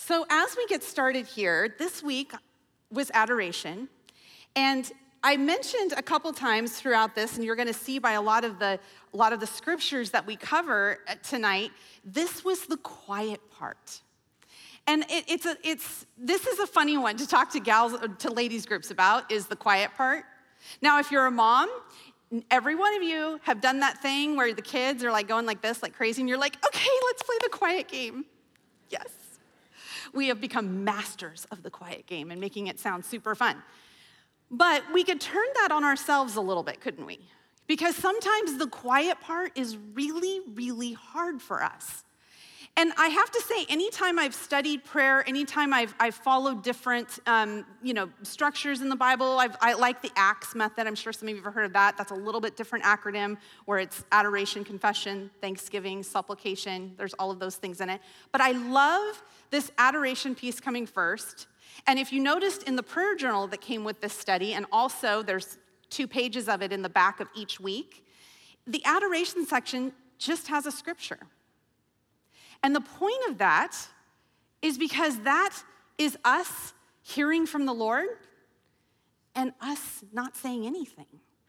So as we get started here, this week was adoration. And I mentioned a couple times throughout this, and you're going to see by a lot of the scriptures that we cover tonight, this was the quiet part. And this is a funny one to talk to ladies groups about, is the quiet part. Now, if you're a mom, every one of you have done that thing where the kids are like going like this, like crazy, and you're like, okay, let's play the quiet game. Yes. We have become masters of the quiet game and making it sound super fun. But we could turn that on ourselves a little bit, couldn't we? Because sometimes the quiet part is really, really hard for us. And I have to say, anytime I've studied prayer, anytime I've followed different structures in the Bible, I like the ACTS method. I'm sure some of you have heard of that. That's a little bit different acronym where it's adoration, confession, thanksgiving, supplication. There's all of those things in it. But I love this adoration piece coming first. And if you noticed in the prayer journal that came with this study, and also there's 2 pages of it in the back of each week, the adoration section just has a scripture. And the point of that is because that is us hearing from the Lord and us not saying anything.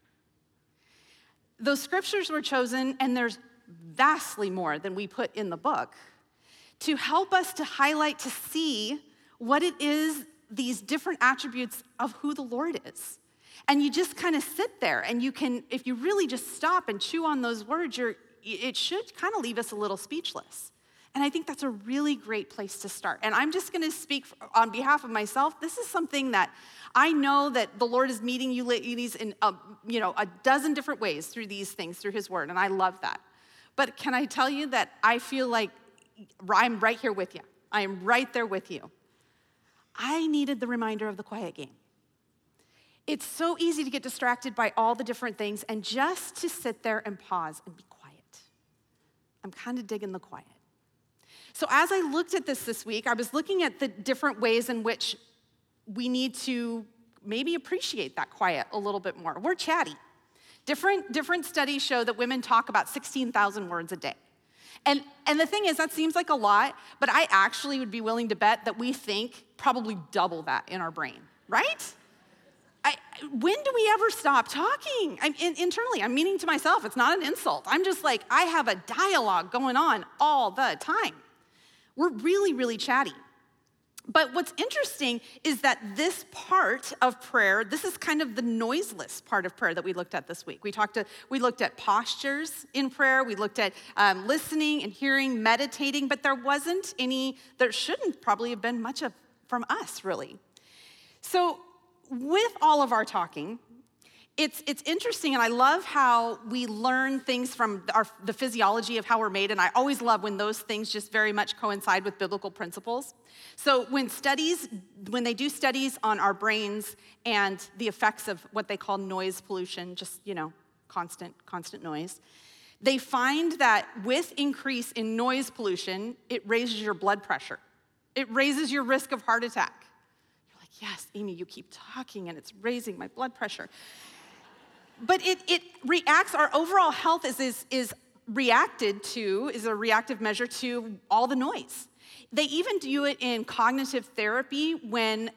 Those scriptures were chosen, and there's vastly more than we put in the book, to help us to highlight, to see what it is, these different attributes of who the Lord is. And you just kind of sit there, and you can, if you really just stop and chew on those words, it should kind of leave us a little speechless. And I think that's a really great place to start. And I'm just going to speak on behalf of myself. This is something that I know that the Lord is meeting you ladies in a dozen different ways through these things, through his word, and I love that. But can I tell you that I feel like I'm right here with you. I am right there with you. I needed the reminder of the quiet game. It's so easy to get distracted by all the different things and just to sit there and pause and be quiet. I'm kind of digging the quiet. So as I looked at this week, I was looking at the different ways in which we need to maybe appreciate that quiet a little bit more. We're chatty. Different studies show that women talk about 16,000 words a day. And the thing is, that seems like a lot, but I actually would be willing to bet that we think probably double that in our brain, right? When do we ever stop talking? Internally, I'm meaning to myself, it's not an insult. I'm just like, I have a dialogue going on all the time. We're really, really chatty. But what's interesting is that this part of prayer, this is kind of the noiseless part of prayer that we looked at this week. We looked at postures in prayer. We looked at listening and hearing, meditating, but there shouldn't probably have been much from us, really. So with all of our talking, it's interesting, and I love how we learn things from the physiology of how we're made, and I always love when those things just very much coincide with biblical principles. So when they do studies on our brains and the effects of what they call noise pollution, just, constant noise, they find that with increase in noise pollution, it raises your blood pressure. It raises your risk of heart attack. You're like, yes, Amy, you keep talking, and it's raising my blood pressure. But it reacts, our overall health is a reactive measure to all the noise. They even do it in cognitive therapy when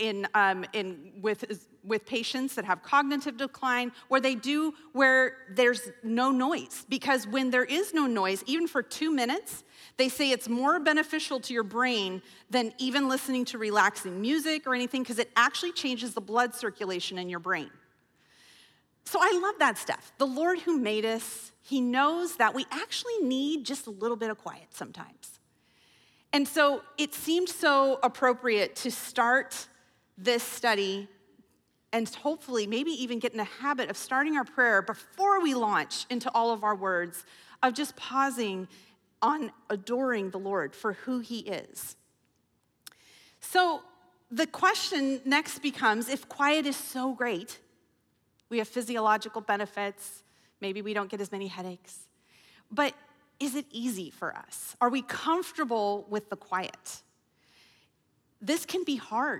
with patients that have cognitive decline, where there's no noise. Because when there is no noise, even for 2 minutes, they say it's more beneficial to your brain than even listening to relaxing music or anything, because it actually changes the blood circulation in your brain. So I love that stuff. The Lord who made us, he knows that we actually need just a little bit of quiet sometimes. And so it seemed so appropriate to start this study and hopefully maybe even get in the habit of starting our prayer before we launch into all of our words, of just pausing on adoring the Lord for who he is. So the question next becomes, if quiet is so great, we have physiological benefits, maybe we don't get as many headaches, but is it easy for us? Are we comfortable with the quiet? This can be hard.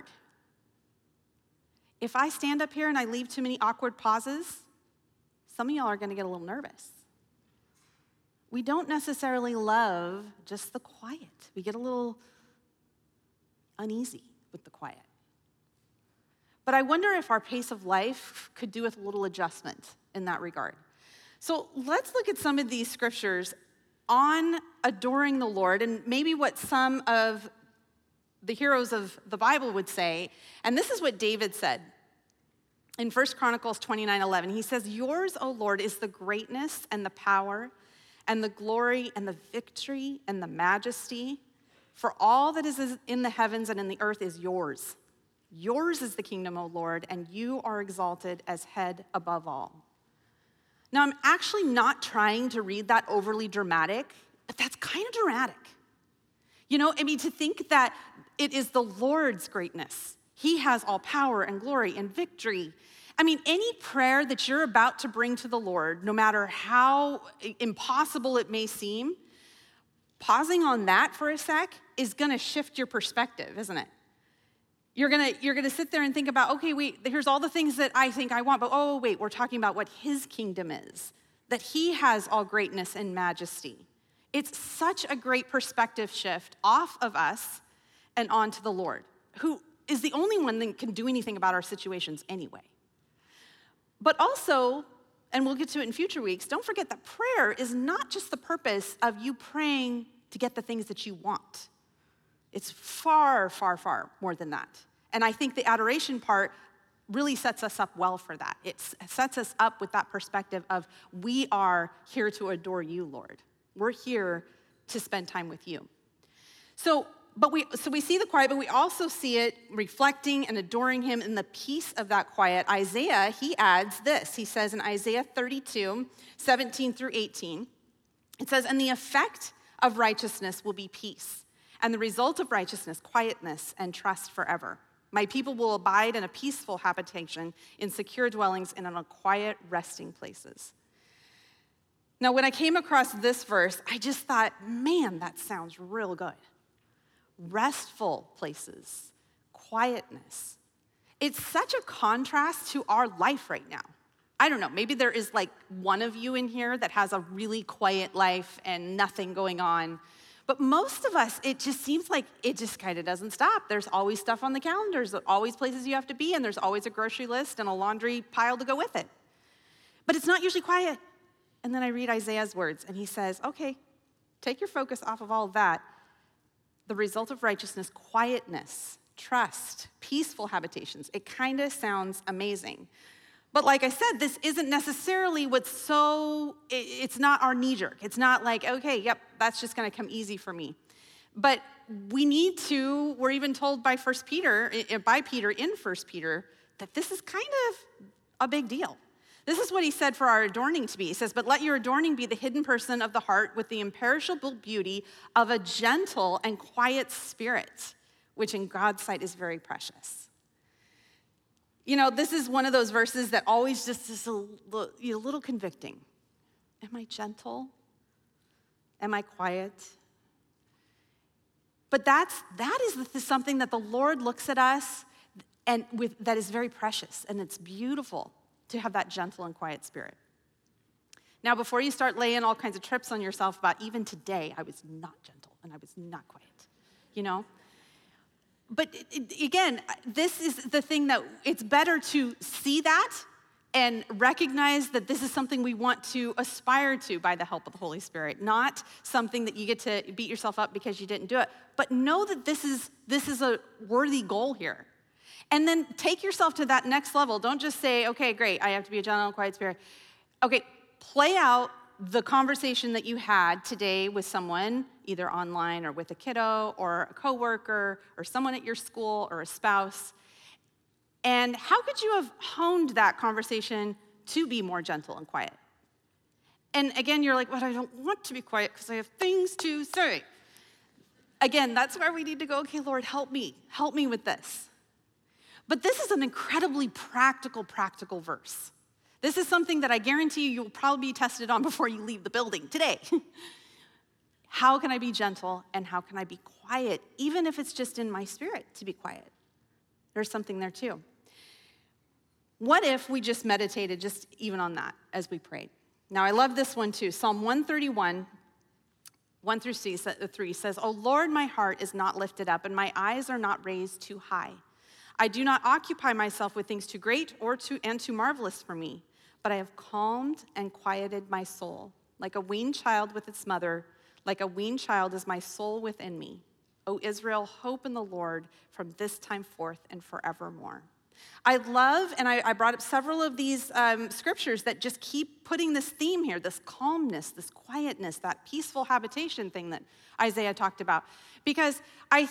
If I stand up here and I leave too many awkward pauses, some of y'all are gonna get a little nervous. We don't necessarily love just the quiet. We get a little uneasy with the quiet. But I wonder if our pace of life could do with a little adjustment in that regard. So let's look at some of these scriptures on adoring the Lord and maybe what some of the heroes of the Bible would say. And this is what David said in 1 Chronicles 29:11. He says, "Yours, O Lord, is the greatness and the power and the glory and the victory and the majesty. For all that is in the heavens and in the earth is yours. Yours is the kingdom, O Lord, and you are exalted as head above all." Now, I'm actually not trying to read that overly dramatic, but that's kind of dramatic. To think that it is the Lord's greatness. He has all power and glory and victory. Any prayer that you're about to bring to the Lord, no matter how impossible it may seem, pausing on that for a sec is gonna shift your perspective, isn't it? You're gonna sit there and think about, okay, wait, here's all the things that I think I want, but wait, we're talking about what his kingdom is, that he has all greatness and majesty. It's such a great perspective shift off of us and onto the Lord, who is the only one that can do anything about our situations anyway. But also, and we'll get to it in future weeks, don't forget that prayer is not just the purpose of you praying to get the things that you want. It's far, far, far more than that. And I think the adoration part really sets us up well for that. It sets us up with that perspective of we are here to adore you, Lord. We're here to spend time with you. So we see the quiet, but we also see it reflecting and adoring him in the peace of that quiet. Isaiah, he adds this. He says in Isaiah 32:17-18, it says, "And the effect of righteousness will be peace, and the result of righteousness, quietness and trust forever. My people will abide in a peaceful habitation, in secure dwellings, and in a quiet resting places." Now, when I came across this verse, I just thought, man, that sounds real good. Restful places, quietness. It's such a contrast to our life right now. I don't know, maybe there is like one of you in here that has a really quiet life and nothing going on. But most of us, it just seems like it just kind of doesn't stop. There's always stuff on the calendars, there's always places you have to be, and there's always a grocery list and a laundry pile to go with it. But it's not usually quiet. And then I read Isaiah's words, and he says, okay, take your focus off of all of that. The result of righteousness, quietness, trust, peaceful habitations. It kind of sounds amazing. But like I said, this isn't necessarily it's not our knee-jerk. It's not like, okay, yep, that's just gonna come easy for me. But we're even told by Peter in 1 Peter, that this is kind of a big deal. This is what he said for our adorning to be. He says, "But let your adorning be the hidden person of the heart with the imperishable beauty of a gentle and quiet spirit, which in God's sight is very precious." This is one of those verses that always just is a little convicting. Am I gentle? Am I quiet? But that is something that the Lord looks at us and that is very precious, and it's beautiful to have that gentle and quiet spirit. Now, before you start laying all kinds of trips on yourself about even today, I was not gentle and I was not quiet, But again, this is the thing that it's better to see that and recognize that this is something we want to aspire to by the help of the Holy Spirit, not something that you get to beat yourself up because you didn't do it. But know that this is a worthy goal here. And then take yourself to that next level. Don't just say, okay, great, I have to be a gentle and quiet spirit. Okay, play out the conversation that you had today with someone, either online or with a kiddo or a coworker or someone at your school or a spouse. And how could you have honed that conversation to be more gentle and quiet? And again, you're like, but I don't want to be quiet because I have things to say. Again, that's where we need to go, okay, Lord, help me with this. But this is an incredibly practical verse. This is something that I guarantee you'll probably be tested on before you leave the building today. How can I be gentle and how can I be quiet, even if it's just in my spirit to be quiet? There's something there too. What if we just meditated just even on that as we prayed? Now, I love this one too. Psalm 131, 1 through 3 says, "O Lord, my heart is not lifted up, and my eyes are not raised too high. I do not occupy myself with things too great and too marvelous for me, but I have calmed and quieted my soul. Like a weaned child with its mother, like a weaned child is my soul within me. O Israel, hope in the Lord from this time forth and forevermore." I love, and I brought up several of these scriptures that just keep putting this theme here, this calmness, this quietness, that peaceful habitation thing that Isaiah talked about. Because I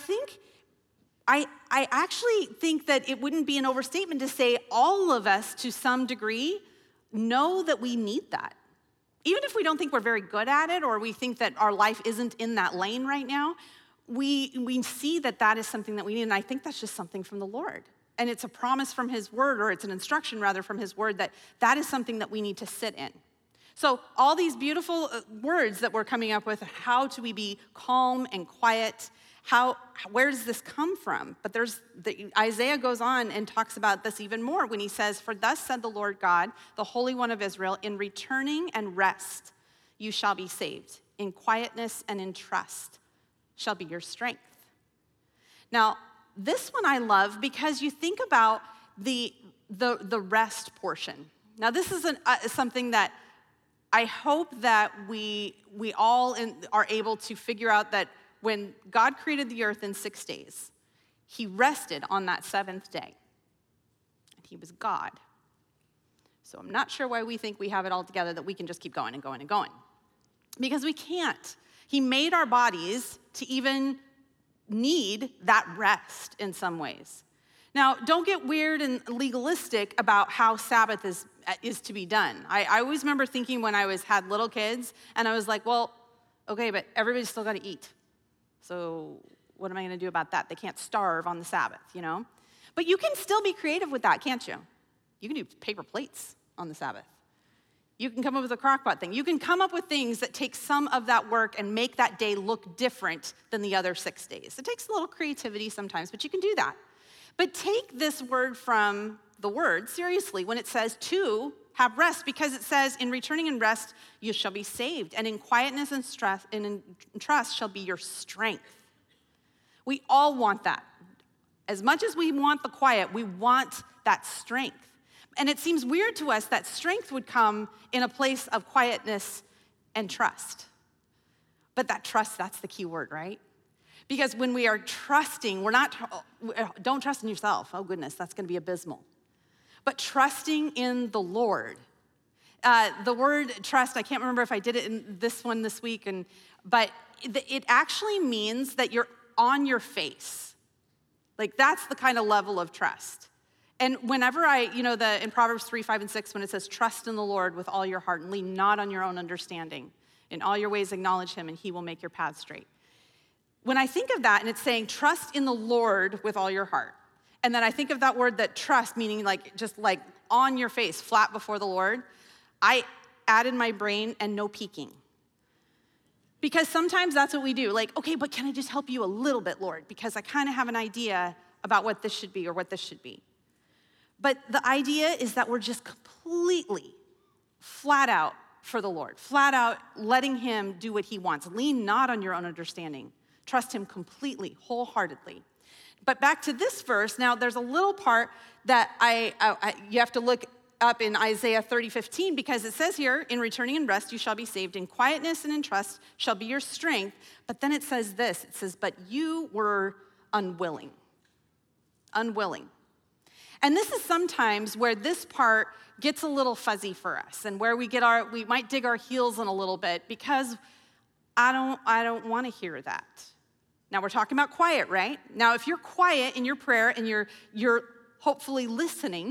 actually think that it wouldn't be an overstatement to say all of us, to some degree, know that we need that. Even if we don't think we're very good at it, or we think that our life isn't in that lane right now, we see that that is something that we need, and I think that's just something from the Lord. And it's a promise from his word, or it's an instruction rather from his word, that that is something that we need to sit in. So all these beautiful words that we're coming up with, how do we be calm and quiet? Where does this come from? But Isaiah goes on and talks about this even more when he says, "For thus said the Lord God, the Holy One of Israel, in returning and rest you shall be saved. In quietness and in trust shall be your strength." Now, this one I love because you think about the rest portion. Now, this is something that I hope that we all are able to figure out, that when God created the earth in 6 days, he rested on that seventh day. And he was God. So I'm not sure why we think we have it all together, that we can just keep going and going and going. Because we can't. He made our bodies to even need that rest in some ways. Now, don't get weird and legalistic about how Sabbath is to be done. I always remember thinking when I had little kids, and I was like, well, okay, but everybody's still got to eat. So what am I going to do about that? They can't starve on the Sabbath, you know? But you can still be creative with that, can't you? You can do paper plates on the Sabbath. You can come up with a crock-pot thing. You can come up with things that take some of that work and make that day look different than the other 6 days. It takes a little creativity sometimes, but you can do that. But take this word from the word seriously when it says to have rest, because it says, in returning and rest, you shall be saved. And in quietness and in trust shall be your strength. We all want that. As much as we want the quiet, we want that strength. And it seems weird to us that strength would come in a place of quietness and trust. But that trust, that's the key word, right? Because when we are trusting, don't trust in yourself. Oh goodness, that's gonna be abysmal. But trusting in the Lord. The word trust, I can't remember if I did it in this one this week, but it actually means that you're on your face. Like, that's the kind of level of trust. And whenever in Proverbs 3, 5, and 6, when it says, trust in the Lord with all your heart and lean not on your own understanding. In all your ways acknowledge him and he will make your path straight. When I think of that, and it's saying trust in the Lord with all your heart, and then I think of that word, that trust, meaning just on your face, flat before the Lord, I add in my brain, and no peeking. Because sometimes that's what we do. Like, okay, but can I just help you a little bit, Lord? Because I kind of have an idea about what this should be or what this should be. But the idea is that we're just completely flat out for the Lord, flat out letting him do what he wants. Lean not on your own understanding. Trust him completely, wholeheartedly. But back to this verse, now there's a little part that you have to look up in Isaiah 30:15, because it says here, in returning and rest you shall be saved, in quietness and in trust shall be your strength. But then it says this, it says, but you were unwilling. Unwilling. And this is sometimes where this part gets a little fuzzy for us, and where we might dig our heels in a little bit, because I don't want to hear that. Now we're talking about quiet, right? Now if you're quiet in your prayer and you're hopefully listening,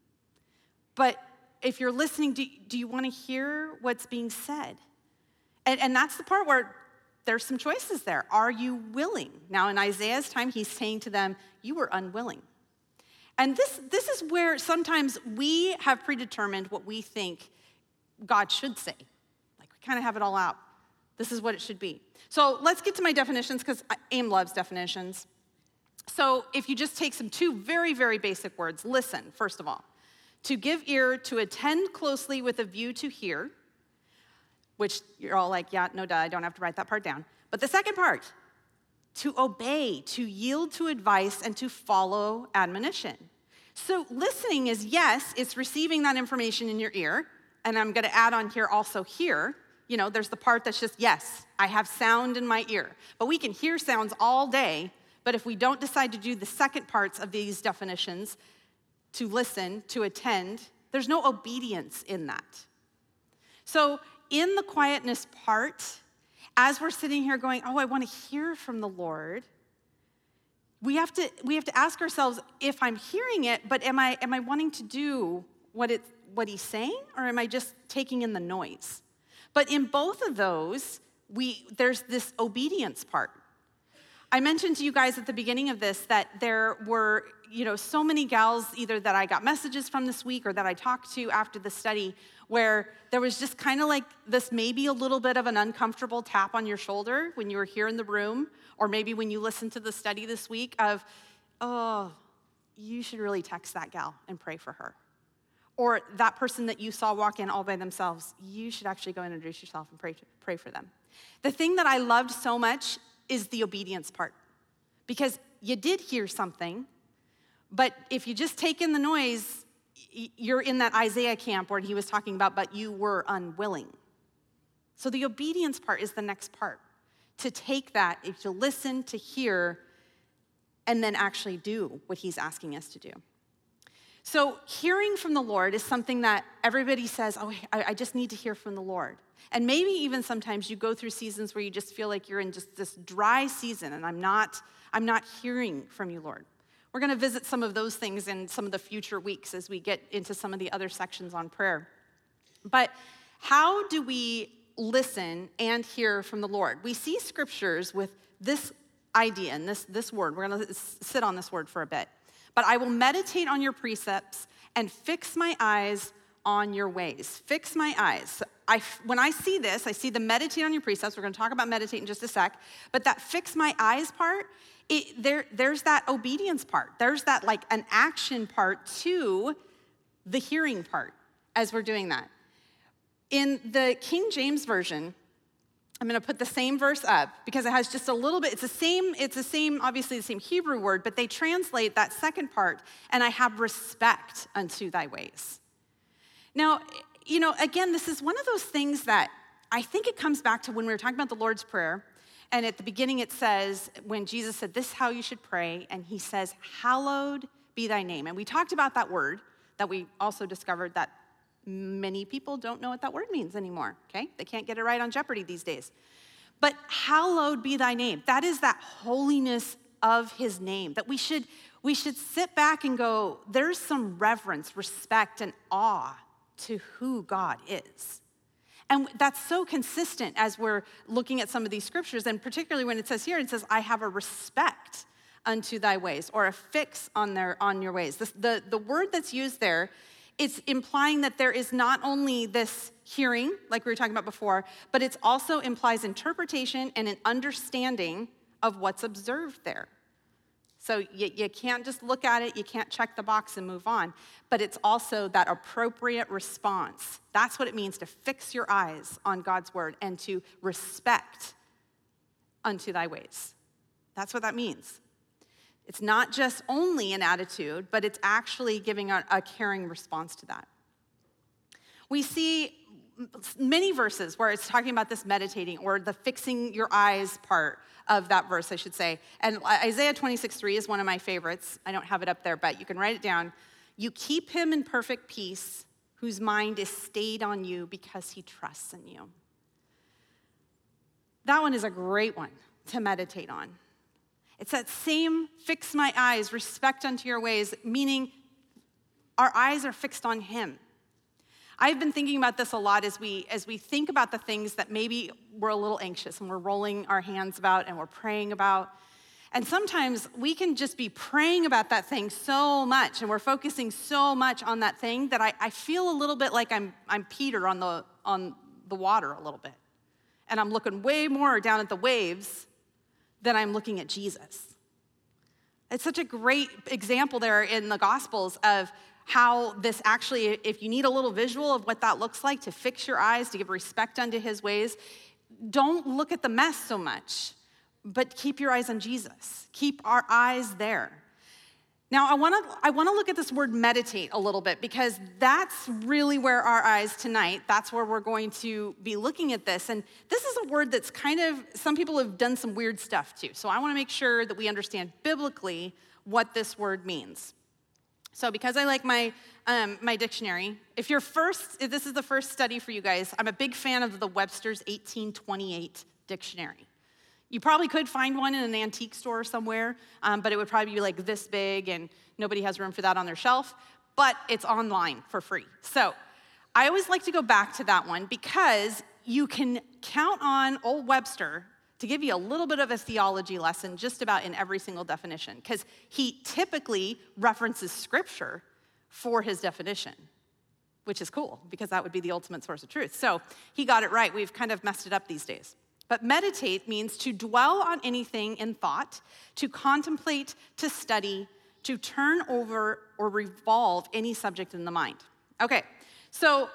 but if you're listening, do you want to hear what's being said? And that's the part where there's some choices there. Are you willing? Now in Isaiah's time, he's saying to them, you were unwilling. And this is where sometimes we have predetermined what we think God should say. Like, we kind of have it all out. This is what it should be. So let's get to my definitions, because AIM loves definitions. So if you just take two very, very basic words, listen, first of all. To give ear, to attend closely with a view to hear. which you're all like, yeah, no duh, I don't have to write that part down. But the second part, to obey, to yield to advice, and to follow admonition. So listening is, yes, it's receiving that information in your ear, and I'm gonna add on here also here. There's the part that's just, yes, I have sound in my ear. But we can hear sounds all day, but if we don't decide to do the second parts of these definitions, to listen, to attend, there's no obedience in that. So in the quietness part, as we're sitting here going, oh, I want to hear from the Lord, we have to ask ourselves, if I'm hearing it, but am I wanting to do what he's saying, or am I just taking in the noise? But in both of those, there's this obedience part. I mentioned to you guys at the beginning of this that there were, so many gals either that I got messages from this week or that I talked to after the study where there was just kind of like this maybe a little bit of an uncomfortable tap on your shoulder when you were here in the room, or maybe when you listened to the study this week of, oh, you should really text that gal and pray for her. Or that person that you saw walk in all by themselves, you should actually go and introduce yourself and pray for them. The thing that I loved so much is the obedience part. Because you did hear something, but if you just take in the noise, you're in that Isaiah camp where he was talking about, but you were unwilling. So the obedience part is the next part. To take that, to listen, to hear, and then actually do what he's asking us to do. So hearing from the Lord is something that everybody says, oh, I just need to hear from the Lord. And maybe even sometimes you go through seasons where you just feel like you're in just this dry season and I'm not hearing from you, Lord. We're gonna visit some of those things in some of the future weeks as we get into some of the other sections on prayer. But how do we listen and hear from the Lord? We see scriptures with this idea and this word. We're gonna sit on this word for a bit. But I will meditate on your precepts and fix my eyes on your ways. Fix my eyes. When I see this, I see the meditate on your precepts. We're going to talk about meditate in just a sec. But that fix my eyes part, there's that obedience part. There's that like an action part to the hearing part as we're doing that. In the King James Version, I'm going to put the same verse up because it has just a little bit, it's the same, obviously the same Hebrew word, but they translate that second part, and I have respect unto thy ways. Now, again, this is one of those things that I think it comes back to when we were talking about the Lord's Prayer, and at the beginning it says, when Jesus said, this is how you should pray, and he says, hallowed be thy name. And we talked about that word that we also discovered that many people don't know what that word means anymore, okay? They can't get it right on Jeopardy these days. But hallowed be thy name. That is that holiness of his name, that we should sit back and go, there's some reverence, respect, and awe to who God is. And that's so consistent as we're looking at some of these scriptures, and particularly when it says here, it says, I have a respect unto thy ways, or a fix on your ways. The word that's used there, it's implying that there is not only this hearing, like we were talking about before, but it also implies interpretation and an understanding of what's observed there. So you can't just look at it, you can't check the box and move on, but it's also that appropriate response. That's what it means to fix your eyes on God's word and to respect unto thy ways. That's what that means. It's not just only an attitude, but it's actually giving a caring response to that. We see many verses where it's talking about this meditating or the fixing your eyes part of that verse, I should say. And Isaiah 26:3 is one of my favorites. I don't have it up there, but you can write it down. You keep him in perfect peace, whose mind is stayed on you because he trusts in you. That one is a great one to meditate on. It's that same fix my eyes, respect unto your ways, meaning our eyes are fixed on him. I've been thinking about this a lot as we think about the things that maybe we're a little anxious and we're rolling our hands about and we're praying about. And sometimes we can just be praying about that thing so much and we're focusing so much on that thing that I feel a little bit like I'm Peter on the water a little bit. And I'm looking way more down at the waves than I'm looking at Jesus. It's such a great example there in the Gospels of how this actually, if you need a little visual of what that looks like, to fix your eyes, to give respect unto his ways, don't look at the mess so much, but keep your eyes on Jesus. Keep our eyes there. Now, I wanna look at this word meditate a little bit, because that's really where our eyes tonight, that's where we're going to be looking at this. And this is a word that's kind of, some people have done some weird stuff too. So I wanna make sure that we understand biblically what this word means. So because I like my dictionary, if this is the first study for you guys, I'm a big fan of the Webster's 1828 dictionary. You probably could find one in an antique store somewhere, but it would probably be like this big, and nobody has room for that on their shelf, but it's online for free. So I always like to go back to that one, because you can count on old Webster to give you a little bit of a theology lesson just about in every single definition, because he typically references scripture for his definition, which is cool, because that would be the ultimate source of truth. So he got it right. We've kind of messed it up these days. But meditate means to dwell on anything in thought, to contemplate, to study, to turn over or revolve any subject in the mind. Okay, so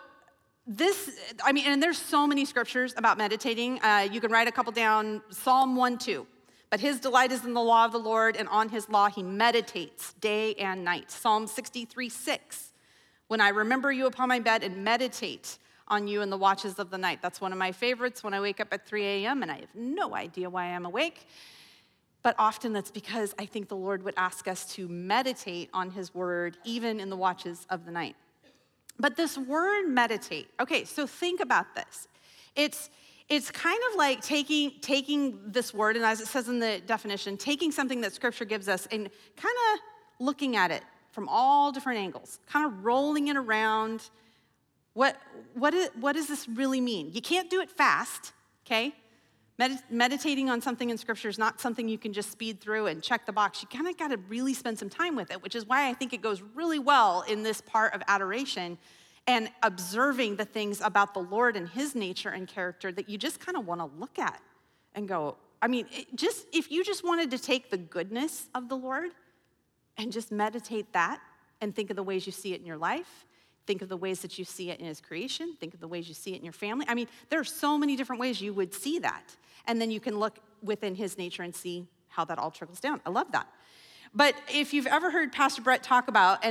and there's so many scriptures about meditating. You can write a couple down. Psalm 1:2. But his delight is in the law of the Lord, and on his law he meditates day and night. Psalm 63:6. When I remember you upon my bed and meditate on you in the watches of the night. That's one of my favorites, when I wake up at 3 a.m. and I have no idea why I'm awake. But often that's because I think the Lord would ask us to meditate on his word, even in the watches of the night. But this word meditate, okay, so think about this. It's kind of like taking this word, and as it says in the definition, taking something that scripture gives us and kind of looking at it from all different angles, kind of rolling it around. What does this really mean? You can't do it fast, okay? Meditating on something in scripture is not something you can just speed through and check the box. You kind of got to really spend some time with it, which is why I think it goes really well in this part of adoration and observing the things about the Lord and his nature and character that you just kind of want to look at and go, if you just wanted to take the goodness of the Lord and just meditate that and think of the ways you see it in your life, think of the ways that you see it in his creation. Think of the ways you see it in your family. There are so many different ways you would see that. And then you can look within his nature and see how that all trickles down. I love that. But if you've ever heard Pastor Brett talk about,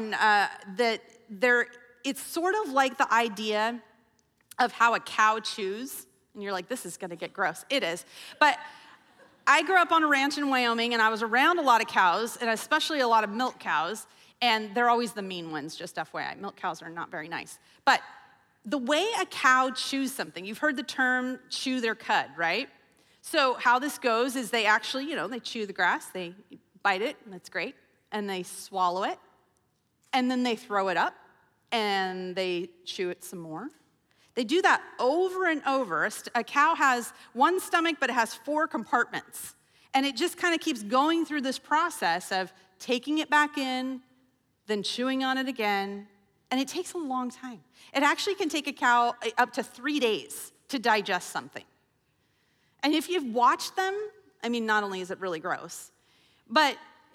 it's sort of like the idea of how a cow chews. And you're like, this is going to get gross. It is. But I grew up on a ranch in Wyoming, and I was around a lot of cows, and especially a lot of milk cows. And they're always the mean ones, just FYI. Milk cows are not very nice. But the way a cow chews something, you've heard the term chew their cud, right? So how this goes is they actually, they chew the grass, they bite it, and that's great, and they swallow it, and then they throw it up, and they chew it some more. They do that over and over. A cow has one stomach, but it has 4 compartments. And it just kind of keeps going through this process of taking it back in, then chewing on it again, and it takes a long time. It actually can take a cow up to 3 days to digest something. And if you've watched them, not only is it really gross, but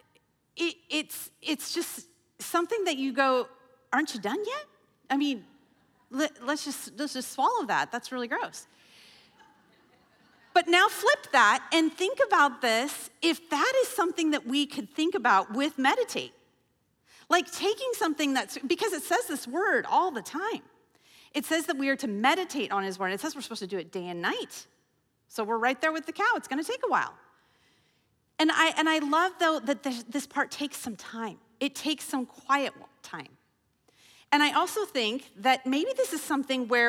it's just something that you go, aren't you done yet? Let's just swallow that. That's really gross. But now flip that and think about this, if that is something that we could think about with meditate. Like taking something because it says this word all the time. It says that we are to meditate on his word. It says we're supposed to do it day and night. So we're right there with the cow. It's going to take a while. And I love, though, that this part takes some time. It takes some quiet time. And I also think that maybe this is something where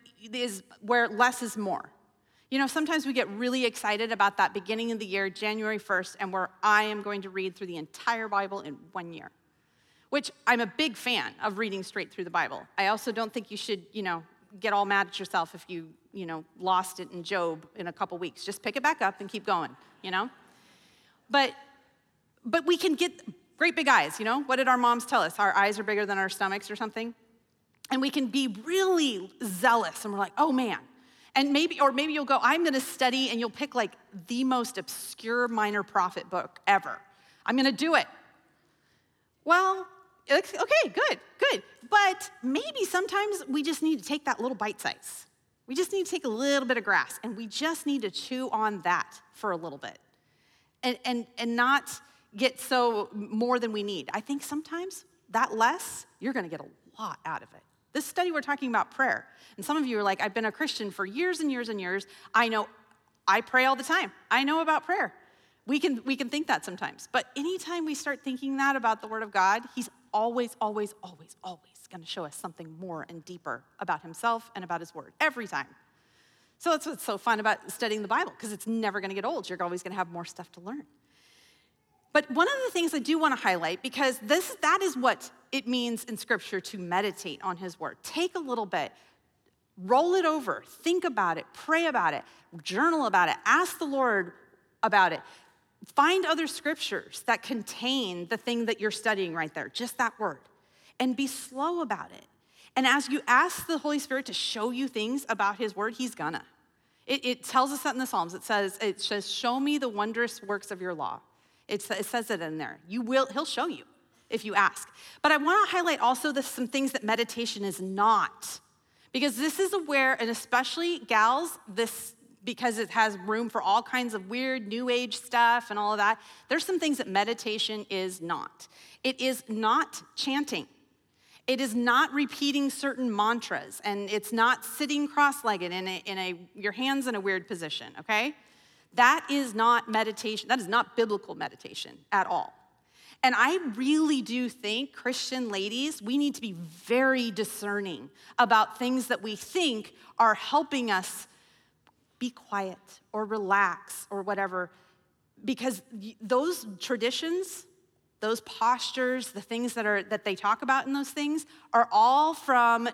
less is more. Sometimes we get really excited about that beginning of the year, January 1st, and where I am going to read through the entire Bible in 1 year. Which I'm a big fan of reading straight through the Bible. I also don't think you should, get all mad at yourself if you, lost it in Job in a couple weeks. Just pick it back up and keep going, But we can get great big eyes, What did our moms tell us? Our eyes are bigger than our stomachs or something. And we can be really zealous, and we're like, oh man. And maybe you'll go, I'm gonna study, and you'll pick like the most obscure minor prophet book ever. I'm gonna do it. Well, Okay, good. But maybe sometimes we just need to take that little bite size. We just need to take a little bit of grass, and we just need to chew on that for a little bit and not get so more than we need. I think sometimes that less, you're going to get a lot out of it. This study, we're talking about prayer. And some of you are like, I've been a Christian for years and years and years. I pray all the time. I know about prayer. We can think that sometimes. But anytime we start thinking that about the Word of God, he's always going to show us something more and deeper about himself and about his Word, every time. So that's what's so fun about studying the Bible, because it's never going to get old. You're always going to have more stuff to learn. But one of the things I do want to highlight, because that is what it means in Scripture to meditate on his Word. Take a little bit, roll it over, think about it, pray about it, journal about it, ask the Lord about it. Find other scriptures that contain the thing that you're studying right there, just that word, and be slow about it. And as you ask the Holy Spirit to show you things about his Word, he's gonna. It tells us that in the Psalms. It says, show me the wondrous works of your law. It says it in there. He'll show you if you ask. But I want to highlight also some things that meditation is not. Because this is and especially gals, because it has room for all kinds of weird new age stuff and all of that, there's some things that meditation is not. It is not chanting. It is not repeating certain mantras, and it's not sitting cross-legged your hands in a weird position, okay? That is not meditation. That is not biblical meditation at all. And I really do think, Christian ladies, we need to be very discerning about things that we think are helping us be quiet or relax or whatever, because those traditions, those postures, the things that they talk about in those things are all from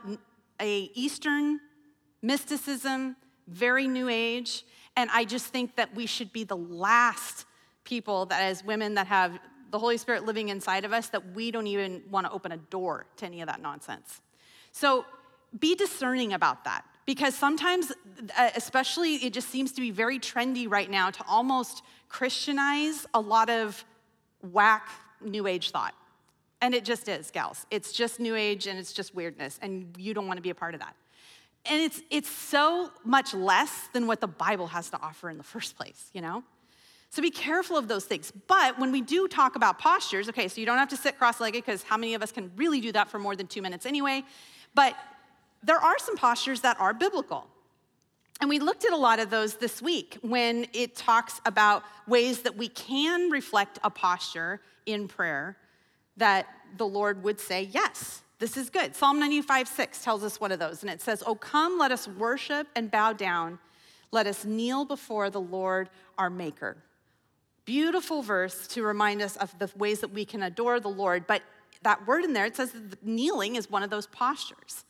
a Eastern mysticism, very new age. And I just think that we should be the last people that, as women that have the Holy Spirit living inside of us, that we don't even want to open a door to any of that nonsense. So be discerning about that, because sometimes, especially, it just seems to be very trendy right now to almost Christianize a lot of whack new age thought. And it just is, gals. It's just new age and it's just weirdness, and you don't want to be a part of that. And it's so much less than what the Bible has to offer in the first place, you know? So be careful of those things. But when we do talk about postures, okay, so you don't have to sit cross-legged, because how many of us can really do that for more than 2 minutes anyway? But there are some postures that are biblical. And we looked at a lot of those this week when it talks about ways that we can reflect a posture in prayer that the Lord would say, yes, this is good. Psalm 95:6 tells us one of those, and it says, "Oh, come, let us worship and bow down. Let us kneel before the Lord our Maker." Beautiful verse to remind us of the ways that we can adore the Lord. But that word in there, it says that kneeling is one of those postures.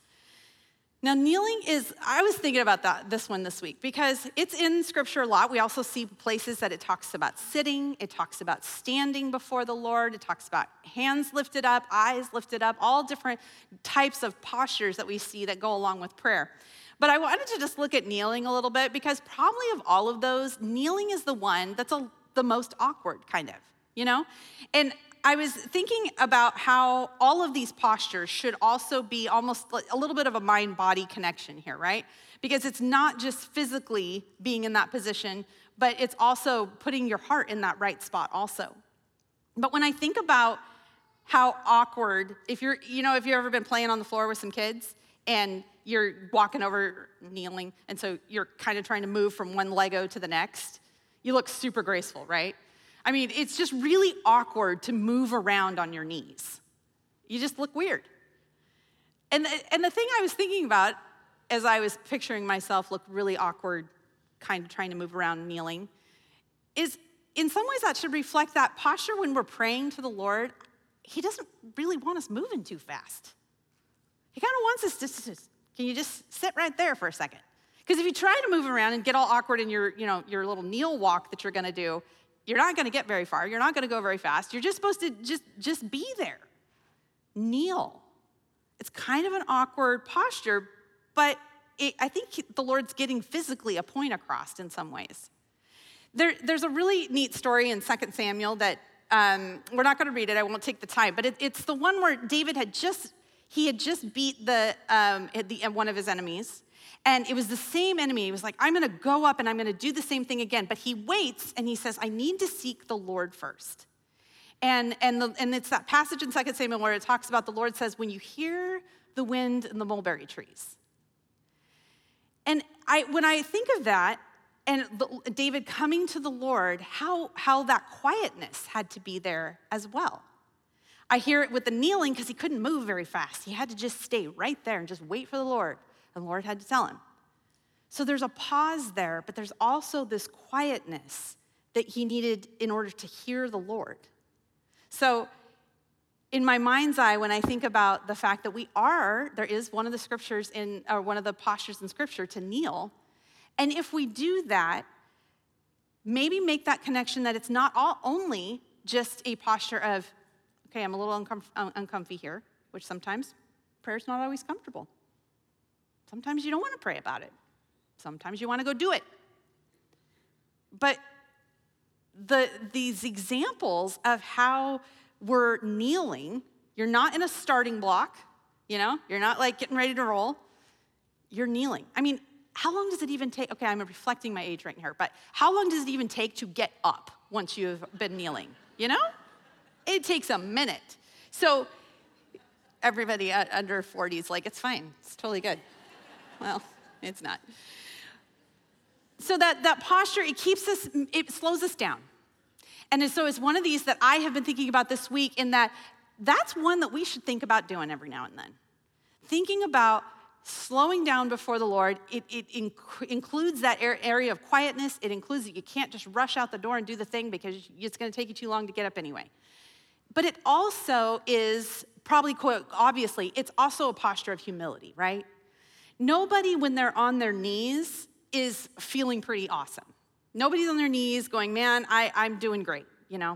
Now, kneeling I was thinking about this one this week, because it's in Scripture a lot. We also see places that it talks about sitting, it talks about standing before the Lord, it talks about hands lifted up, eyes lifted up, all different types of postures that we see that go along with prayer. But I wanted to just look at kneeling a little bit, because probably of all of those, kneeling is the one that's the most awkward, kind of, you know? And I was thinking about how all of these postures should also be almost like a little bit of a mind-body connection here, right? Because it's not just physically being in that position, but it's also putting your heart in that right spot also. But when I think about how awkward, if you've ever been playing on the floor with some kids and you're walking over kneeling, and so you're kind of trying to move from one Lego to the next, you look super graceful, right? I mean, it's just really awkward to move around on your knees. You just look weird. And the thing I was thinking about as I was picturing myself look really awkward, kind of trying to move around kneeling, is in some ways that should reflect that posture when we're praying to the Lord. He doesn't really want us moving too fast. He kind of wants us to, can you just sit right there for a second? Because if you try to move around and get all awkward in your little kneel walk that you're going to do, you're not going to get very far. You're not going to go very fast. You're just supposed to just be there. Kneel. It's kind of an awkward posture, but I think the Lord's getting physically a point across in some ways. There's a really neat story in 2 Samuel that We're not going to read it. I won't take the time. But it's the one where David had just beat one of his enemies. And it was the same enemy. He was like, I'm going to go up and I'm going to do the same thing again. But he waits and he says, I need to seek the Lord first. And it's that passage in 2 Samuel where it talks about the Lord says, when you hear the wind in the mulberry trees. And when I think of that, and David coming to the Lord, how that quietness had to be there as well. I hear it with the kneeling because he couldn't move very fast. He had to just stay right there and just wait for the Lord. And the Lord had to tell him. So there's a pause there, but there's also this quietness that he needed in order to hear the Lord. So in my mind's eye, when I think about the fact that there is one of the scriptures or one of the postures in Scripture to kneel. And if we do that, maybe make that connection that it's not only just a posture of, okay, I'm a little uncomfy here, which sometimes prayer's not always comfortable. Sometimes you don't want to pray about it. Sometimes you want to go do it. But these examples of how we're kneeling, you're not in a starting block, you're not like getting ready to roll. You're kneeling. I mean, how long does it even take? Okay, I'm reflecting my age right here, but how long does it even take to get up once you've been kneeling? It takes a minute. So everybody under 40 is like, it's fine. It's totally good. Well, it's not. So that posture, it slows us down. And so it's one of these that I have been thinking about this week in that's one that we should think about doing every now and then. Thinking about slowing down before the Lord, it includes that area of quietness. It includes that you can't just rush out the door and do the thing because it's going to take you too long to get up anyway. But it also is probably, obviously, it's also a posture of humility, right? Nobody, when they're on their knees, is feeling pretty awesome. Nobody's on their knees going, man, I'm doing great,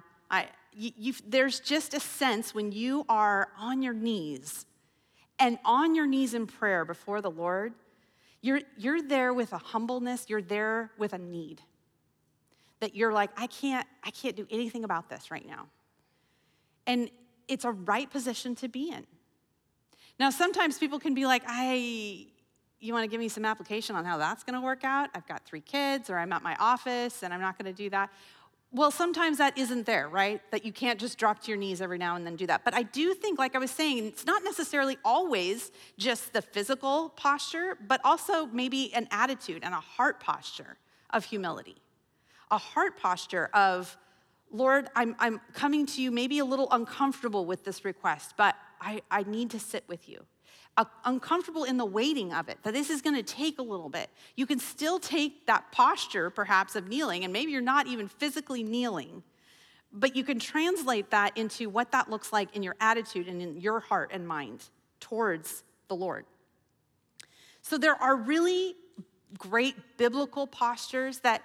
there's just a sense when you are on your knees and on your knees in prayer before the Lord, you're there with a humbleness, you're there with a need. That you're like, I can't do anything about this right now. And it's a right position to be in. Now, sometimes people can be like, you want to give me some application on how that's going to work out? I've got 3 kids, or I'm at my office, and I'm not going to do that. Well, sometimes that isn't there, right? That you can't just drop to your knees every now and then do that. But I do think, like I was saying, it's not necessarily always just the physical posture, but also maybe an attitude and a heart posture of humility. A heart posture of, Lord, I'm coming to you maybe a little uncomfortable with this request, but I need to sit with you. Uncomfortable in the waiting of it, that this is going to take a little bit. You can still take that posture, perhaps, of kneeling, and maybe you're not even physically kneeling, but you can translate that into what that looks like in your attitude and in your heart and mind towards the Lord. So there are really great biblical postures that,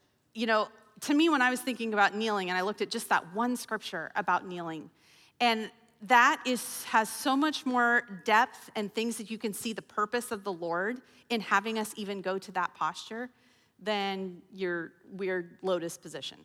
to me, when I was thinking about kneeling, and I looked at just that one scripture about kneeling, and that has so much more depth and things that you can see the purpose of the Lord in having us even go to that posture than your weird lotus position.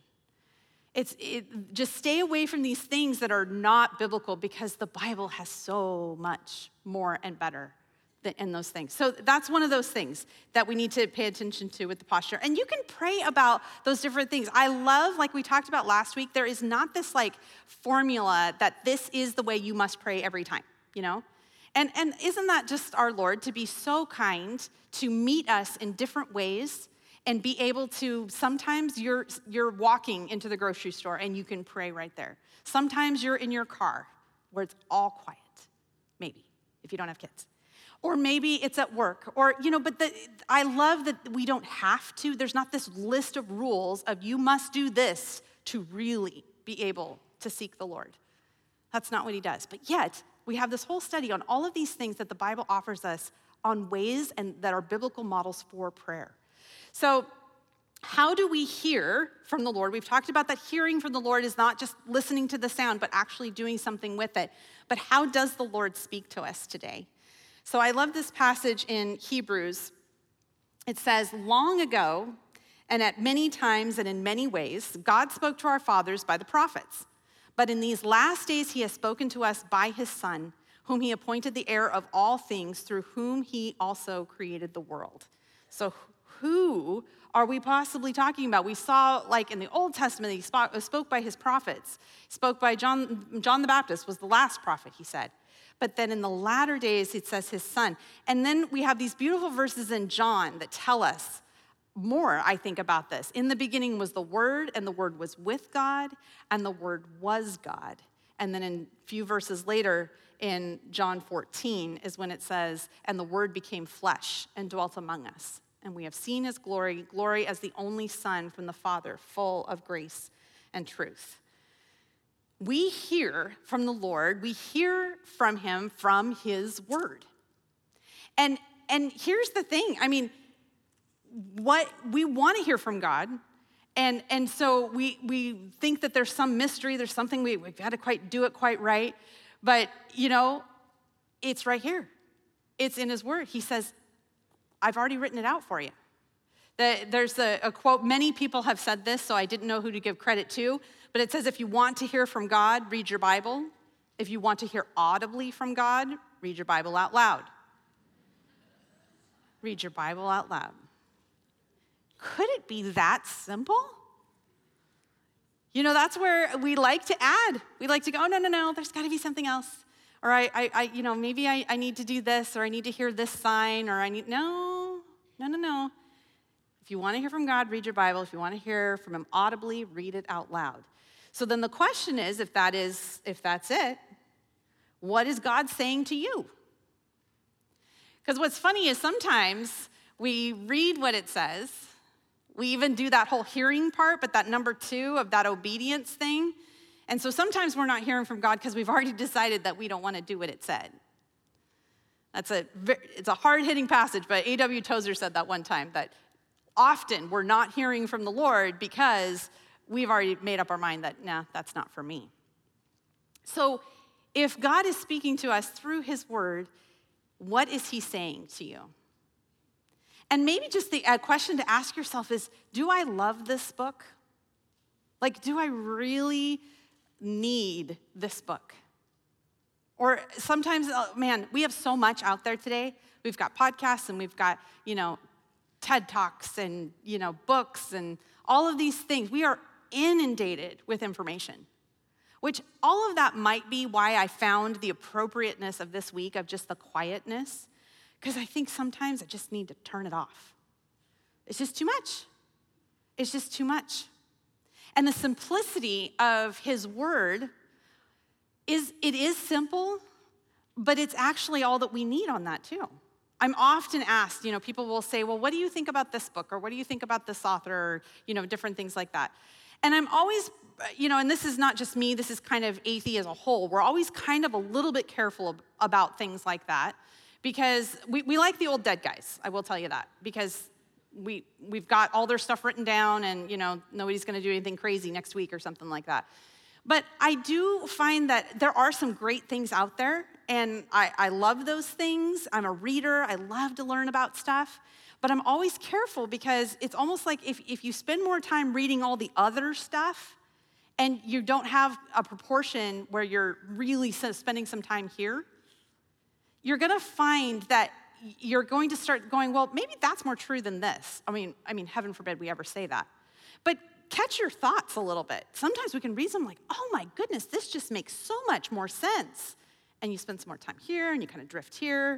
Just stay away from these things that are not biblical because the Bible has so much more and better in those things. So that's one of those things that we need to pay attention to with the posture. And you can pray about those different things. I love, like we talked about last week, there is not this formula that this is the way you must pray every time, And isn't that just our Lord to be so kind to meet us in different ways and be able to, sometimes you're walking into the grocery store and you can pray right there. Sometimes you're in your car where it's all quiet, maybe, if you don't have kids. Or maybe it's at work, but I love that we don't have to. There's not this list of rules of you must do this to really be able to seek the Lord. That's not what he does. But yet, we have this whole study on all of these things that the Bible offers us on ways and that are biblical models for prayer. So how do we hear from the Lord? We've talked about that hearing from the Lord is not just listening to the sound, but actually doing something with it. But how does the Lord speak to us today? So I love this passage in Hebrews. It says, long ago, and at many times and in many ways, God spoke to our fathers by the prophets. But in these last days, he has spoken to us by his Son, whom he appointed the heir of all things, through whom he also created the world. So who are we possibly talking about? We saw, like in the Old Testament, he spoke by his prophets. He spoke by John the Baptist was the last prophet, he said. But then in the latter days, it says his Son. And then we have these beautiful verses in John that tell us more, I think, about this. In the beginning was the Word, and the Word was with God, and the Word was God. And then in a few verses later, in John 14, is when it says, and the Word became flesh and dwelt among us. And we have seen his glory, glory as the only Son from the Father, full of grace and truth. We hear from the Lord, we hear from him from his word. And here's the thing, I mean, what we want to hear from God, and so we think that there's some mystery, there's something we've got to do it quite right, but it's right here. It's in his word. He says, I've already written it out for you. There's a quote, many people have said this, so I didn't know who to give credit to, but it says, if you want to hear from God, read your Bible. If you want to hear audibly from God, read your Bible out loud. Read your Bible out loud. Could it be that simple? That's where we like to add. We like to go, oh, no, there's got to be something else. Or maybe I need to do this, or I need to hear this sign, or no. If you want to hear from God, read your Bible. If you want to hear from him audibly, read it out loud. So then the question is, if that's it, what is God saying to you? Because what's funny is sometimes we read what it says. We even do that whole hearing part, but that number 2 of that obedience thing. And so sometimes we're not hearing from God because we've already decided that we don't want to do what it said. It's a hard-hitting passage, but A.W. Tozer said that one time, that often we're not hearing from the Lord because we've already made up our mind that, nah, that's not for me. So if God is speaking to us through his word, what is he saying to you? And maybe just the question to ask yourself is, do I love this book? Like, do I really need this book? Or sometimes, we have so much out there today. We've got podcasts and we've got, TED Talks and, books and all of these things. We are inundated with information, which all of that might be why I found the appropriateness of this week of just the quietness, because I think sometimes I just need to turn it off. It's just too much. It's just too much. And the simplicity of his word it is simple, but it's actually all that we need on that too. I'm often asked, people will say, well, what do you think about this book? Or what do you think about this author? Or, different things like that. And I'm always, and this is not just me, this is kind of Athey as a whole. We're always kind of a little bit careful about things like that because we like the old dead guys, I will tell you that, because we've got all their stuff written down and, nobody's going to do anything crazy next week or something like that. But I do find that there are some great things out there, and I love those things. I'm a reader. I love to learn about stuff. But I'm always careful because it's almost like if you spend more time reading all the other stuff and you don't have a proportion where you're really spending some time here, you're going to find that you're going to start going, well, maybe that's more true than this. I mean, heaven forbid we ever say that. But catch your thoughts a little bit. Sometimes we can read them like, oh my goodness, this just makes so much more sense. And you spend some more time here and you kind of drift here.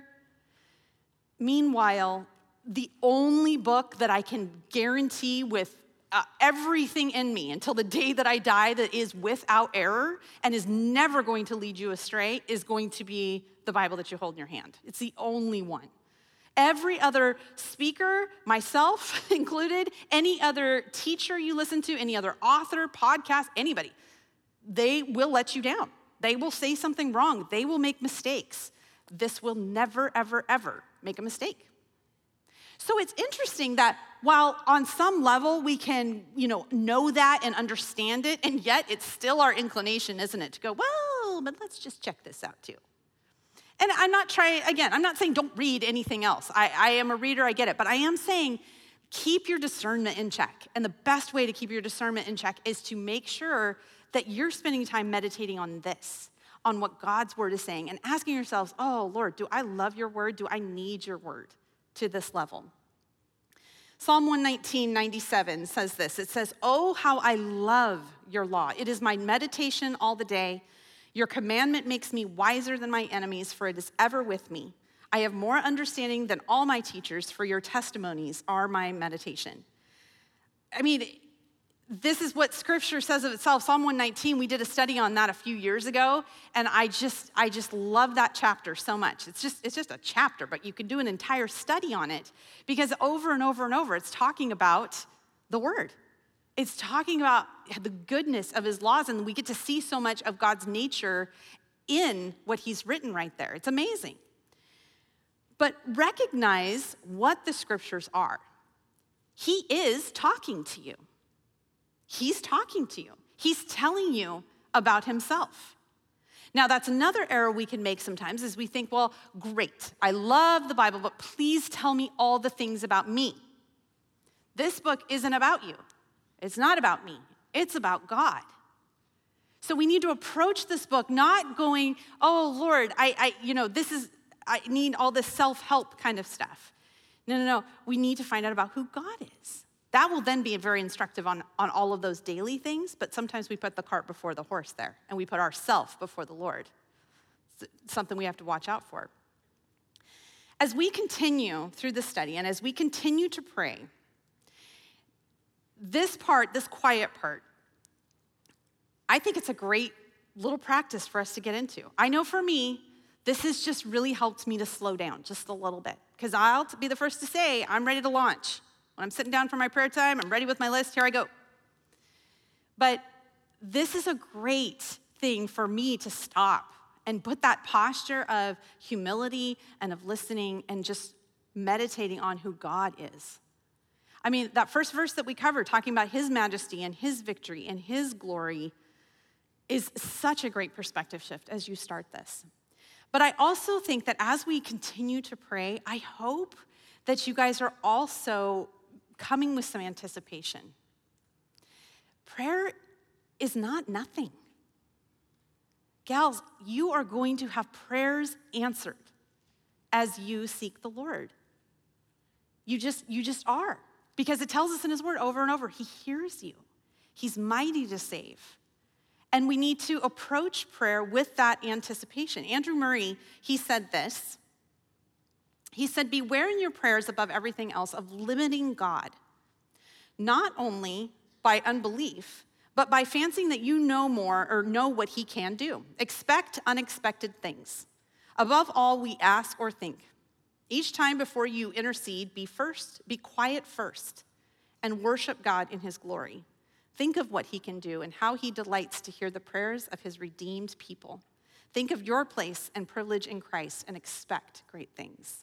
Meanwhile, the only book that I can guarantee with everything in me until the day that I die that is without error and is never going to lead you astray is going to be the Bible that you hold in your hand. It's the only one. Every other speaker, myself included, any other teacher you listen to, any other author, podcast, anybody, they will let you down. They will say something wrong. They will make mistakes. This will never, ever, ever make a mistake. So it's interesting that while on some level we can, know that and understand it, and yet it's still our inclination, isn't it, to go, well, but let's just check this out too. And I'm not saying don't read anything else. I am a reader, I get it. But I am saying keep your discernment in check. And the best way to keep your discernment in check is to make sure that you're spending time meditating on this, on what God's word is saying, and asking yourselves, oh, Lord, do I love your word? Do I need your word to this level? Psalm 119:97 says this. It says, oh, how I love your law. It is my meditation all the day. Your commandment makes me wiser than my enemies, for it is ever with me. I have more understanding than all my teachers, for your testimonies are my meditation. I mean, this is what scripture says of itself. Psalm 119, we did a study on that a few years ago, and I just love that chapter so much. It's just a chapter, but you could do an entire study on it, because over and over and over, it's talking about the word. It's talking about the goodness of his laws, and we get to see so much of God's nature in what he's written right there. It's amazing. But recognize what the scriptures are. He is talking to you. He's talking to you. He's telling you about himself. Now, that's another error we can make sometimes is we think, well, great, I love the Bible, but please tell me all the things about me. This book isn't about you. It's not about me. It's about God. So we need to approach this book not going, oh, Lord, I need all this self-help kind of stuff. No. We need to find out about who God is. That will then be very instructive on all of those daily things, but sometimes we put the cart before the horse there, and we put ourselves before the Lord. It's something we have to watch out for. As we continue through the study, and as we continue to pray, this quiet part, I think it's a great little practice for us to get into. I know for me, this has just really helped me to slow down just a little bit, because I'll be the first to say, I'm ready to launch. When I'm sitting down for my prayer time, I'm ready with my list, here I go. But this is a great thing for me to stop and put that posture of humility and of listening and just meditating on who God is. I mean, that first verse that we covered, talking about his majesty and his victory and his glory, is such a great perspective shift as you start this. But I also think that as we continue to pray, I hope that you guys are also coming with some anticipation. Prayer is not nothing. Gals, you are going to have prayers answered as you seek the Lord. You just are. Because it tells us in his word over and over, he hears you. He's mighty to save. And we need to approach prayer with that anticipation. Andrew Murray, he said this. He said, beware in your prayers above everything else of limiting God, not only by unbelief, but by fancying that you know more or know what he can do. Expect unexpected things. Above all, we ask or think. Each time before you intercede, be quiet first, and worship God in his glory. Think of what he can do and how he delights to hear the prayers of his redeemed people. Think of your place and privilege in Christ and expect great things.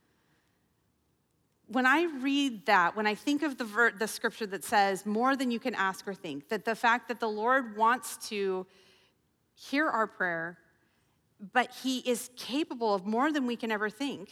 When I read that, when I think of the scripture that says more than you can ask or think, that the fact that the Lord wants to hear our prayer, but he is capable of more than we can ever think,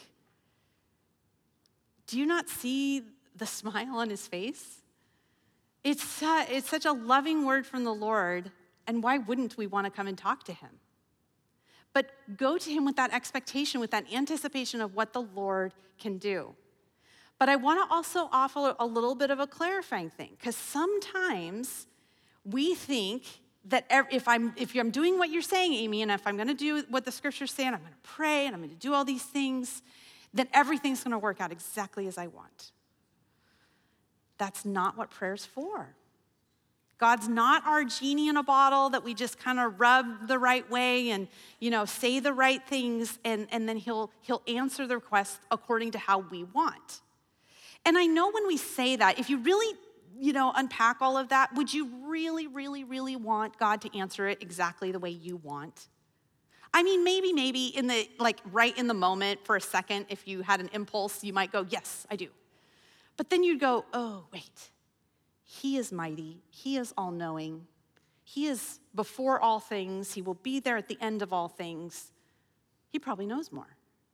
do you not see the smile on his face? It's such a loving word from the Lord, and why wouldn't we want to come and talk to him? But go to him with that expectation, with that anticipation of what the Lord can do. But I want to also offer a little bit of a clarifying thing, because sometimes we think that if I'm doing what you're saying, Amy, and if I'm going to do what the scripture's saying, I'm going to pray and I'm going to do all these things, then everything's going to work out exactly as I want. That's not what prayer's for. God's not our genie in a bottle that we just kind of rub the right way and, say the right things, and then he'll answer the request according to how we want. And I know when we say that, if you really, unpack all of that, would you really, really, really want God to answer it exactly the way you want? I mean, maybe in the, right in the moment for a second, if you had an impulse, you might go, yes, I do. But then you'd go, oh, wait. He is mighty. He is all-knowing. He is before all things. He will be there at the end of all things. He probably knows more.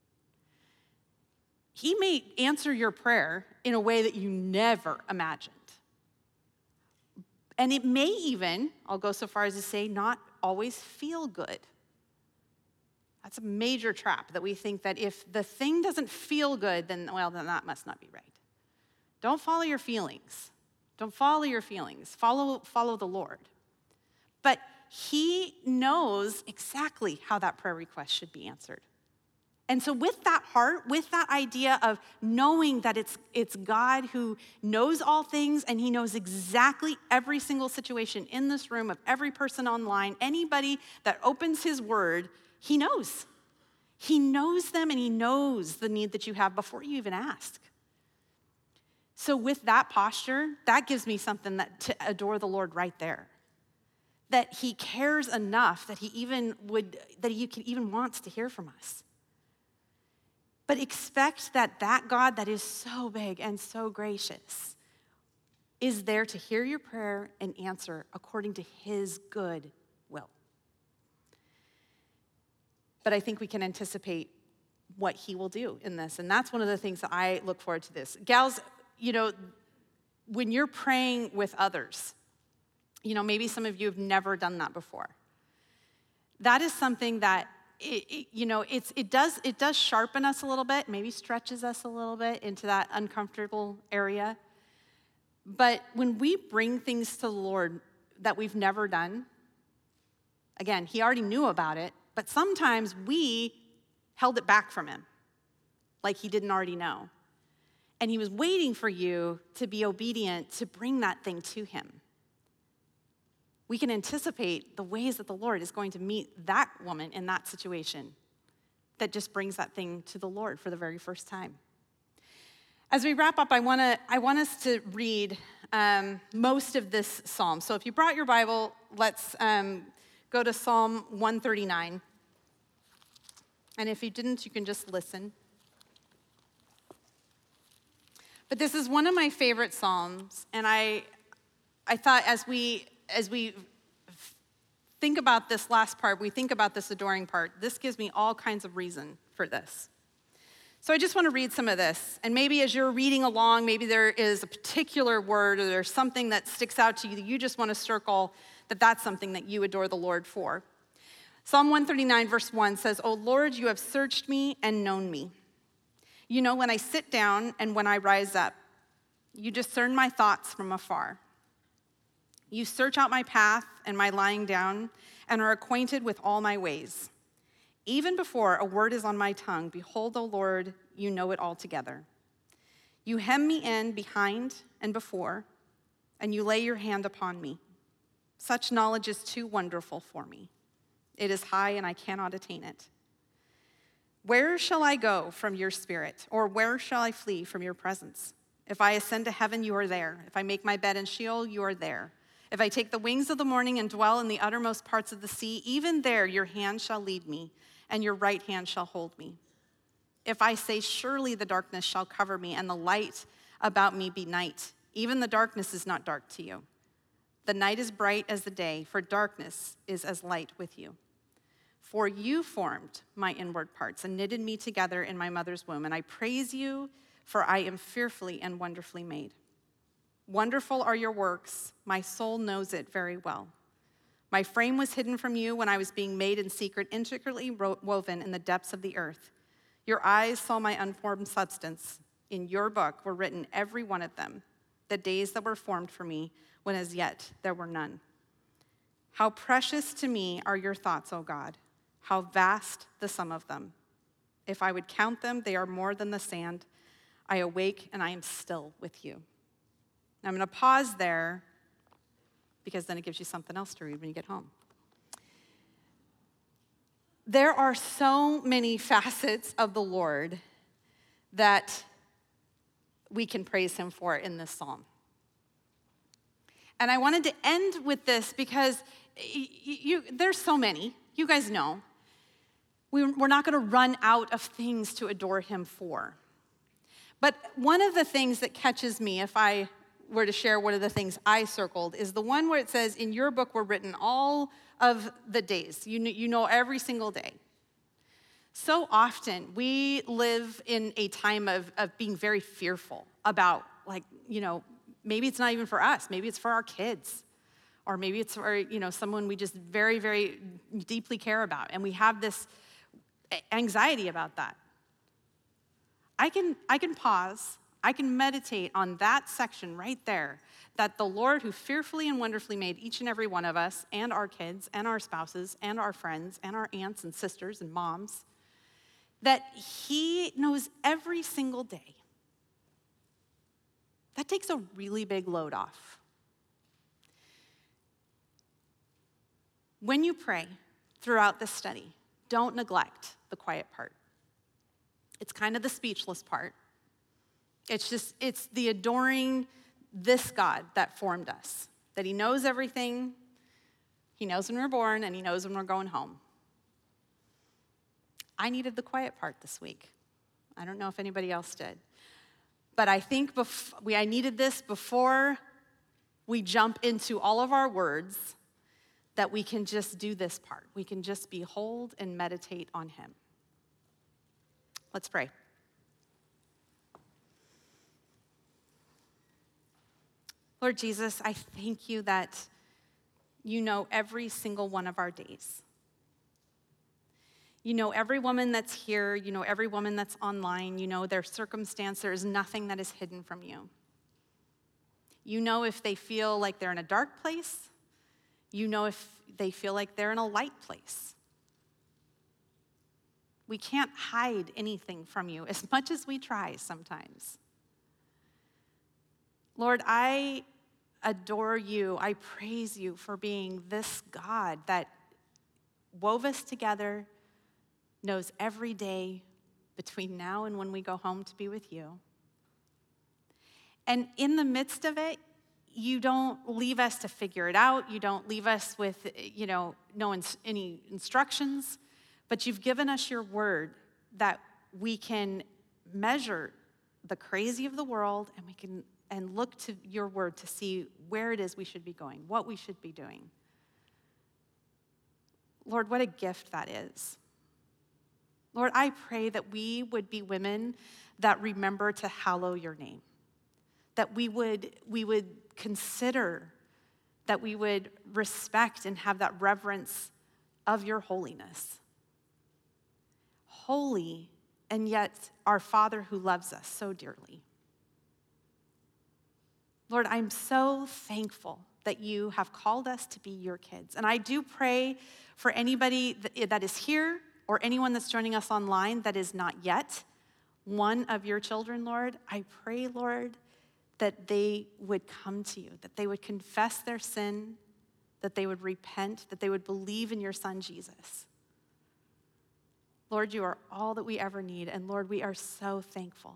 He may answer your prayer in a way that you never imagined. And it may even, I'll go so far as to say, not always feel good. That's a major trap, that we think that if the thing doesn't feel good, then that must not be right. Don't follow your feelings. Don't follow your feelings. Follow the Lord. But he knows exactly how that prayer request should be answered. And so with that heart, with that idea of knowing that it's God who knows all things, and he knows exactly every single situation in this room, of every person online, anybody that opens his word, he knows. He knows them, and he knows the need that you have before you even ask. So with that posture, that gives me something that to adore the Lord right there. That he cares enough that he even wants to hear from us. But expect that God that is so big and so gracious is there to hear your prayer and answer according to his good will. But I think we can anticipate what he will do in this. And that's one of the things that I look forward to this. Gals, when you're praying with others, maybe some of you have never done that before. That is something that it does sharpen us a little bit, maybe stretches us a little bit into that uncomfortable area. But when we bring things to the Lord that we've never done, again, he already knew about it, but sometimes we held it back from him, like he didn't already know. And he was waiting for you to be obedient to bring that thing to him. We can anticipate the ways that the Lord is going to meet that woman in that situation that just brings that thing to the Lord for the very first time. As we wrap up, I want us to read most of this psalm. So if you brought your Bible, let's go to Psalm 139. And if you didn't, you can just listen. But this is one of my favorite psalms, and I thought as we think about this last part, we think about this adoring part, this gives me all kinds of reason for this. So I just want to read some of this. And maybe as you're reading along, maybe there is a particular word or there's something that sticks out to you that you just want to circle, that's something that you adore the Lord for. Psalm 139 verse 1 says, "O Lord, you have searched me and known me. You know when I sit down and when I rise up. You discern my thoughts from afar. You search out my path and my lying down and are acquainted with all my ways. Even before a word is on my tongue, behold, O Lord, you know it altogether. You hem me in behind and before, and you lay your hand upon me. Such knowledge is too wonderful for me. It is high and I cannot attain it. Where shall I go from your spirit, or where shall I flee from your presence? If I ascend to heaven, you are there. If I make my bed in Sheol, you are there. If I take the wings of the morning and dwell in the uttermost parts of the sea, even there your hand shall lead me, and your right hand shall hold me. If I say, surely the darkness shall cover me, and the light about me be night, even the darkness is not dark to you. The night is bright as the day, for darkness is as light with you. For you formed my inward parts and knitted me together in my mother's womb, and I praise you, for I am fearfully and wonderfully made. Wonderful are your works, my soul knows it very well. My frame was hidden from you when I was being made in secret, intricately woven in the depths of the earth. Your eyes saw my unformed substance. In your book were written, every one of them, the days that were formed for me, when as yet there were none. How precious to me are your thoughts, O God. How vast the sum of them. If I would count them, they are more than the sand. I awake and I am still with you. Now I'm going to pause there because then it gives you something else to read when you get home. There are so many facets of the Lord that we can praise him for in this psalm. And I wanted to end with this because there's so many. You guys know. We're not going to run out of things to adore him for. But one of the things that catches me, if I were to share one of the things I circled, is the one where it says, in your book were written all of the days. You know every single day. So often we live in a time of being very fearful about, maybe it's not even for us. Maybe it's for our kids. or maybe it's for, someone we just very, very deeply care about, and we have this anxiety about that. I can pause, I can meditate on that section right there, that the Lord who fearfully and wonderfully made each and every one of us, and our kids, and our spouses, and our friends, and our aunts and sisters and moms, that he knows every single day. That takes a really big load off. When you pray throughout this study, don't neglect the quiet part. It's kind of the speechless part. It's the adoring this God that formed us, that he knows everything, he knows when we're born, and he knows when we're going home. I needed the quiet part this week. I don't know if anybody else did. But I think I needed this before we jump into all of our words, that we can just do this part. We can just behold and meditate on him. Let's pray. Lord Jesus, I thank you that you know every single one of our days. You know every woman that's here. You know every woman that's online. You know their circumstance. There is nothing that is hidden from you. You know if they feel like they're in a dark place. You know if they feel like they're in a light place. We can't hide anything from you as much as we try sometimes. Lord, I adore you. I praise you for being this God that wove us together, knows every day between now and when we go home to be with you. And in the midst of it, you don't leave us to figure it out. You don't leave us with, any instructions. But you've given us your word that we can measure the crazy of the world, and we can look to your word to see where it is we should be going, what we should be doing. Lord, what a gift that is. Lord, I pray that we would be women that remember to hallow your name, that we would consider, that we would respect and have that reverence of your holiness. Holy, and yet our Father who loves us so dearly. Lord, I'm so thankful that you have called us to be your kids. And I do pray for anybody that is here or anyone that's joining us online that is not yet one of your children, Lord. I pray, Lord, that they would come to you, that they would confess their sin, that they would repent, that they would believe in your Son, Jesus. Lord, you are all that we ever need, and Lord, we are so thankful.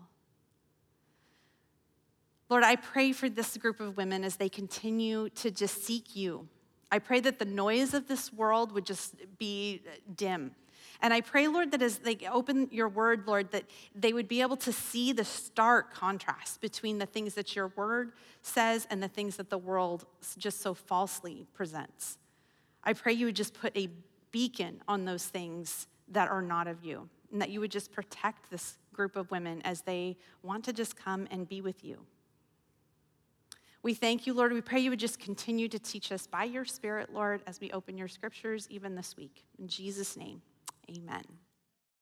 Lord, I pray for this group of women as they continue to just seek you. I pray that the noise of this world would just be dim. And I pray, Lord, that as they open your word, Lord, that they would be able to see the stark contrast between the things that your word says and the things that the world just so falsely presents. I pray you would just put a beacon on those things that are not of you, and that you would just protect this group of women as they want to just come and be with you. We thank you, Lord. We pray you would just continue to teach us by your Spirit, Lord, as we open your scriptures even this week. In Jesus' name, amen.